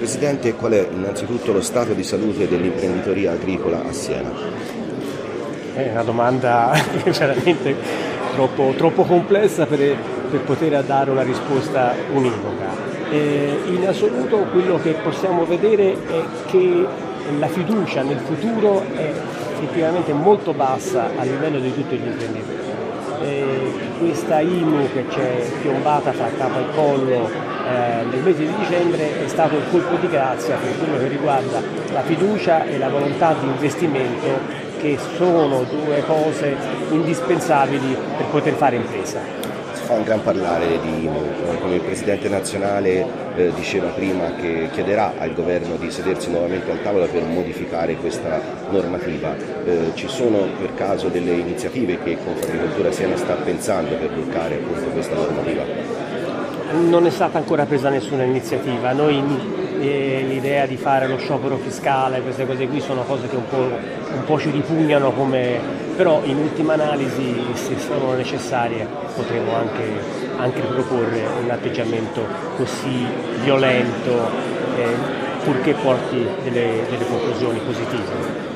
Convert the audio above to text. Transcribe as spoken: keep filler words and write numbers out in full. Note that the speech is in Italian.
Presidente, qual è innanzitutto lo stato di salute dell'imprenditoria agricola a Siena? È una domanda veramente troppo, troppo complessa per, per poter dare una risposta univoca. Eh, in assoluto quello che possiamo vedere è che la fiducia nel futuro è effettivamente molto bassa a livello di tutti gli imprenditori. Eh, questa I M U che c'è piombata fra capo e collo eh, nel mese di dicembre è stato un colpo di grazia per quello che riguarda la fiducia e la volontà di investimento, che sono due cose indispensabili per poter fare impresa. Si fa un gran parlare di I M U, come il Presidente nazionale eh, diceva prima che chiederà al governo di sedersi nuovamente al tavolo per modificare questa normativa. Eh, ci sono per caso delle iniziative che Confagricoltura Siena sta pensando per bloccare appunto questa normativa? Non è stata ancora presa nessuna iniziativa. Noi eh, l'idea di fare lo sciopero fiscale, queste cose qui sono cose che un po', un po' ci ripugnano, come, però in ultima analisi, se sono necessarie, potremo anche, anche proporre un atteggiamento così violento, eh, purché porti delle, delle conclusioni positive.